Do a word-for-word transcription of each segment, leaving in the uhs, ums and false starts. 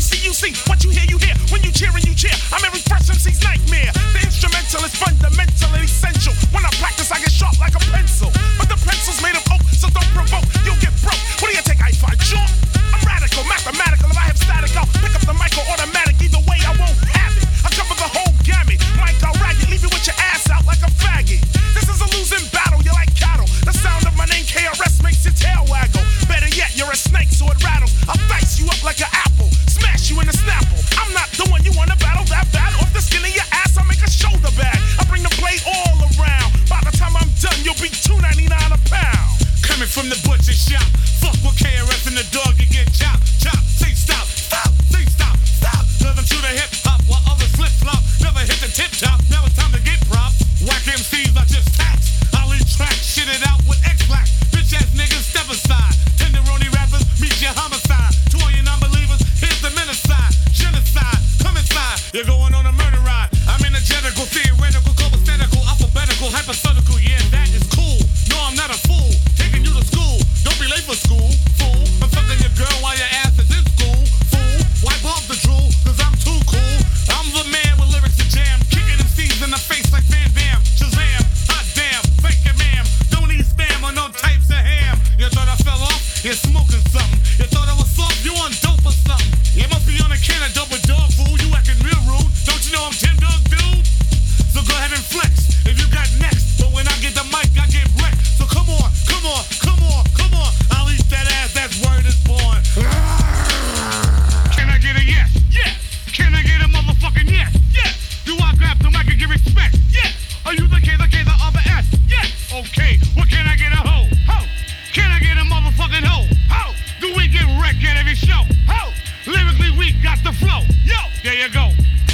see, you see. What you hear, you hear. When you cheer and you cheer, I'm every fresh M C's nightmare. The instrumental is fundamental and essential. When I practice, I get sharp like a pencil. But the pencil's made of oak, so don't provoke. You'll get broke. What do you think I fight? Sure. I'm radical, mathematical. If I have static, I'll pick up the mic or automatic. Either way, I won't have it. I cover the whole gamut. Mike, I'll rag it. Leave you with your ass out like a faggot. This is a losing battle. You're like cattle. The sound of my name, K R S, makes your tail waggle. Better yet, you're a snake, so it rattles. I'll dice you up like an apple. Smash you in the snapple. I'm not the one you wanna battle that bad. Off the skin of your ass, I make a shoulder bag. I bring the blade all around. By the time I'm done, you'll be two ninety-nine a pound. Coming from the butcher shop. Fuck with K R S and the dog, you get chopped, chopped. Say stop, stop, say stop, stop. Doesn't shoot a hip hop while others flip flop. Never hit the tip top, now it's time to get props. Whack M Cs, I just tax. I'll track, shit it out with X-Black. Bitch ass niggas, step aside. Tenderoni rappers, meet your homicide. To all you non-believers, here's the menacide. Genocide, come inside. You're going on a murder ride. I'm energetical, theoretical, copacetic, alphabetical, hypothetical. Yeah, that is cool. No, I'm not a fool. Taking you to school. Don't be late for school, fool. I'm fucking your girl while your ass is in school, fool. Wipe off the drool, cause I'm too cool. I'm the man with lyrics to jam. Kicking them C's in the face like Van Damme. Shazam, hot damn, fake your ma'am. Don't eat spam or no types of ham. You thought I fell off? You're smoking something. You thought I was soft? You on dope or something? You must be on a can of dope with dog food. You acting real rude. Don't you know I'm Tim Dog dude? So go ahead and flex if you got next. But when I get the mic, I get wrecked. So come on, come on, come on, come on. I'll eat that ass, that word is born. Can I get a yes? Yes. Can I get a motherfucking yes? Yes. Do I grab the mic and give respect? Yes. Are you the K, the K, the R, the S? Yes. Okay, what can I get a ho? Ho. Can I get a motherfucking ho? Ho. Do we get wrecked at every show? Ho. Lyrically weak, got the flow. Yo, there you go.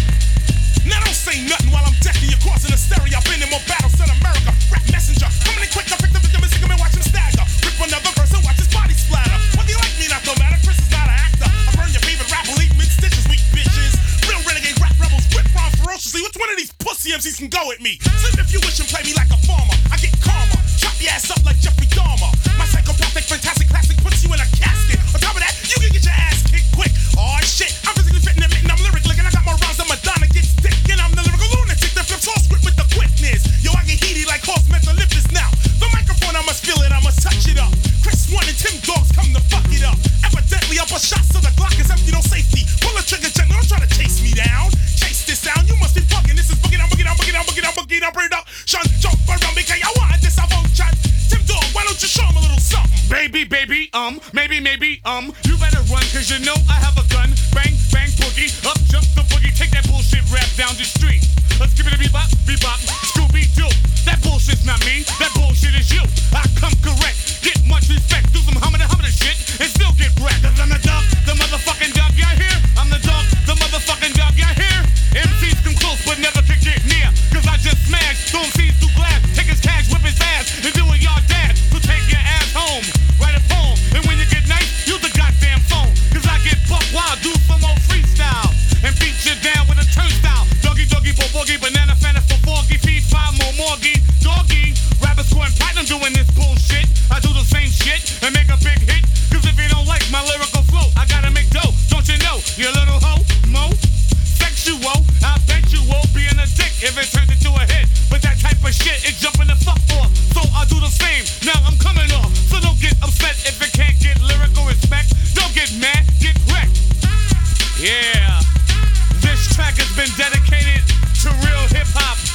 Now don't say nothing while I'm decking you, crossing the stereo. I've been in more battles than America. Rap messenger, coming in quick, I pick the victim and sick him and watch him stagger. Rip another verse and watch his body splatter. Whether you like me, not no matter. Chris is not an actor. I burn your favorite rapper, leave mid stitches, weak bitches. Real renegade rap rebels, whip rhyme ferociously. Which one of these pussy M Cs can go at me? Sleep if you wish and play me like a farmer. I get calmer, chop your ass up like Jeffrey Dahmer. My psychopathic, fantastic classic puts you in a casket. On top of that, you can get your ass kicked quick. Oh shit, I'm physically fitting and mitten, I'm lyric licking. I got more rhymes than Madonna gets thick, and I'm the lyrical lunatic that flips all script with the quickness. Yo, I get heaty like horse mesolympus now. The microphone, I must feel it, I must touch it up. Chris One and Tim Dogs come to fuck it up. Evidently, upper shots so the Glock is empty, no safety. Pull the trigger gently, don't try to chase me down. Chase this sound, you must be bugging. This is boogie down, boogie down, boogie down, boogie down, boogie down, bring it up. Sean, jump around, because I want this, I won't chat. Tim Dog, why don't you show him a little something? Baby, baby, um, maybe, maybe, um, you better run, cause you know I have a gun. Bang, bang, boogie, up, jump the boogie, take that bullshit rap down the street. Let's give it a bebop, bebop, Scooby-Doo. That bullshit's not me, that bullshit is you. I come correct, get much respect, do some hummin' hummin' shit, and still get wrecked. Cause I'm the dog, the motherfucking dog, y'all hear? I'm the dog, the motherfucking dog, y'all hear? M Cs come close, but never can get near. Cause I just smash, throw M Cs through glass, take his cash, whip his ass, and do what y'all dad. So take your ass home, write a poem, and when you get nice, use the goddamn phone. Cause I get buck wild, do some old freestyle, and beat you down with a turnstile. Doggy, doggy, bo boogie, banana, fanta for forky, feed five more morgy, doggy. Rappers scoring platinum doing this bullshit. I do the same shit and make a big hit. Cause if you don't like my lyrical flow, I gotta make dough. Don't you know, you little hoe, mo? Sexual, I bet you won't be in a dick if it turns into a hit. But that type of shit, it jumping the fuck off. So I do the same, now I'm coming off. So don't get upset if it can't get lyrical respect. Don't get mad, get wrecked. Yeah, this track has been dedicated to real hip hop.